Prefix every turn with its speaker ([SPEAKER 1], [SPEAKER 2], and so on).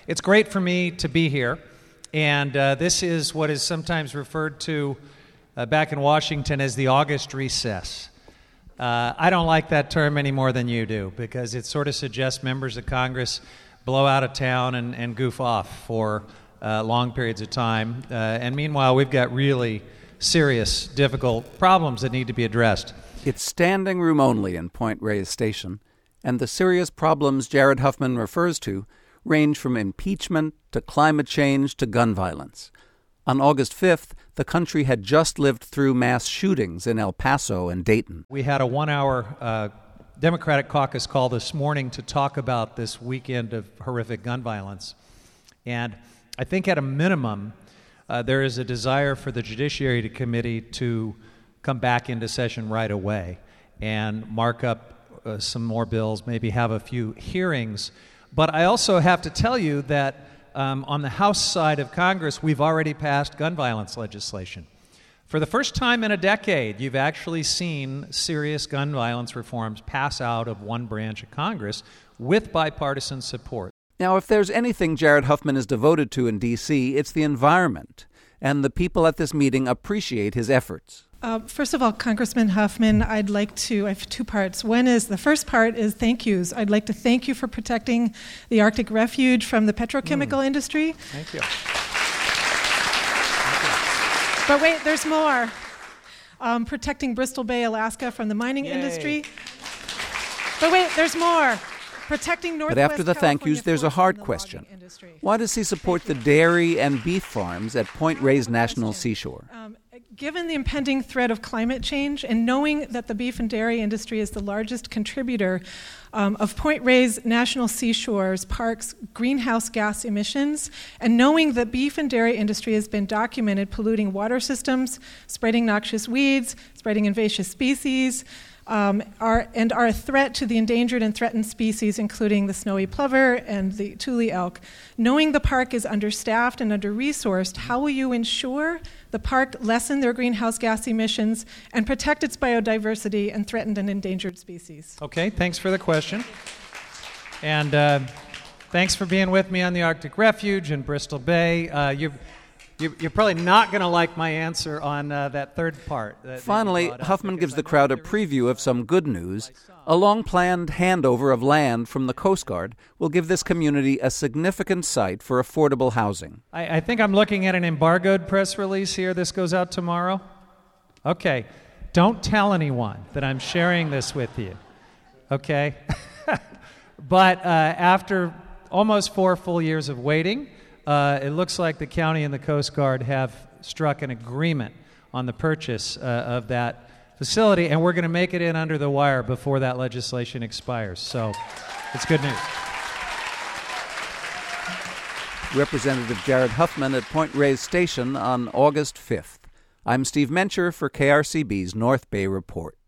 [SPEAKER 1] It's great for me to be here, and this is what is sometimes referred to back in Washington as the August recess. I don't like that term any more than you do, because it sort of suggests members of Congress blow out of town and goof off for long periods of time. And meanwhile, we've got really serious, difficult problems that need to be addressed.
[SPEAKER 2] It's standing room only in Point Reyes Station, and the serious problems Jared Huffman refers to range from impeachment to climate change to gun violence. On August 5th, the country had just lived through mass shootings in El Paso and Dayton.
[SPEAKER 1] We had a 1-hour Democratic caucus call this morning to talk about this weekend of horrific gun violence. And I think at a minimum, there is a desire for the Judiciary Committee to come back into session right away and mark up some more bills, maybe have a few hearings. But I also have to tell you that on the House side of Congress, we've already passed gun violence legislation. For the first time in a decade, you've actually seen serious gun violence reforms pass out of one branch of Congress with bipartisan support.
[SPEAKER 2] Now, if there's anything Jared Huffman is devoted to in D.C., it's the environment, and the people at this meeting appreciate his efforts.
[SPEAKER 3] First of all, Congressman Huffman, I have two parts. The first part is thank yous. I'd like to thank you for protecting the Arctic Refuge from the petrochemical industry.
[SPEAKER 1] Thank you.
[SPEAKER 3] But wait, there's more. Protecting Bristol Bay, Alaska from the mining industry. But wait, there's more. Protecting Northwest
[SPEAKER 2] But after the thank
[SPEAKER 3] California
[SPEAKER 2] yous, there's a hard
[SPEAKER 3] from the
[SPEAKER 2] question.
[SPEAKER 3] logging industry.
[SPEAKER 2] Why does he support the dairy and beef farms at Point Reyes National Seashore?
[SPEAKER 3] Given the impending threat of climate change and knowing that the beef and dairy industry is the largest contributor of Point Reyes National Seashore's park's greenhouse gas emissions, and knowing the beef and dairy industry has been documented polluting water systems, spreading noxious weeds, spreading invasive species, are a threat to the endangered and threatened species, including the snowy plover and the tule elk. Knowing the park is understaffed and under-resourced, how will you ensure the park lessen their greenhouse gas emissions and protect its biodiversity and threatened and endangered species?
[SPEAKER 1] Okay, thanks for the question. And thanks for being with me on the Arctic Refuge in Bristol Bay. You're probably not going to like my answer on that third part.
[SPEAKER 2] Finally, Huffman gives the crowd a preview of some good news. A long-planned handover of land from the Coast Guard will give this community a significant site for affordable housing.
[SPEAKER 1] I think I'm looking at an embargoed press release here. This goes out tomorrow. Okay. Don't tell anyone that I'm sharing this with you. Okay? But after almost 4 full years of waiting, it looks like the county and the Coast Guard have struck an agreement on the purchase of that facility, and we're going to make it in under the wire before that legislation expires. So it's good news.
[SPEAKER 2] Representative Jared Huffman at Point Reyes Station on August 5th. I'm Steve Mencher for KRCB's North Bay Report.